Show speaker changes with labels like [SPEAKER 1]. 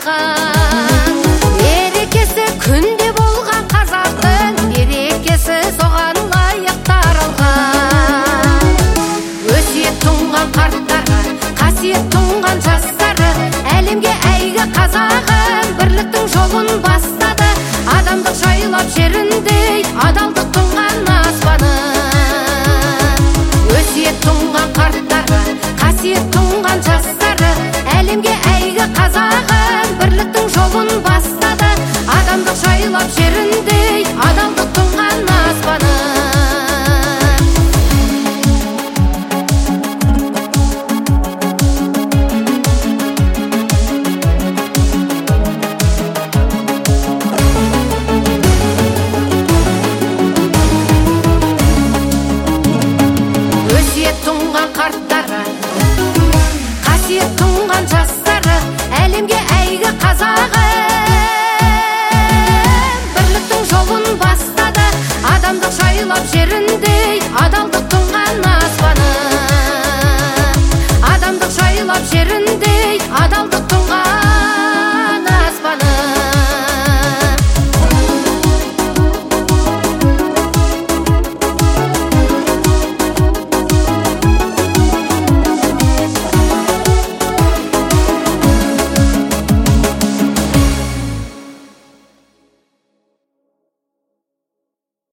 [SPEAKER 1] таралған. Берекесі күнде болған қазақтың, берекесі соған лайық таралған. Өсиет тұнған қарттарға, қасиет тұнған жастары, әлемге әйгі қазағым бірліктің жолын бастады. Адамдық жайлап жеріндей, адалдық тұнған аспаным. Өсиет тұнған қарттарға, қасиет тұнған жастары, әлемге әйгі қазағым бірліктің жолын бастады. Адамдық жайлап жеріндей, адалдық тұнған аспаным. Өсиет тұнған қарттарға, қасиет тұнған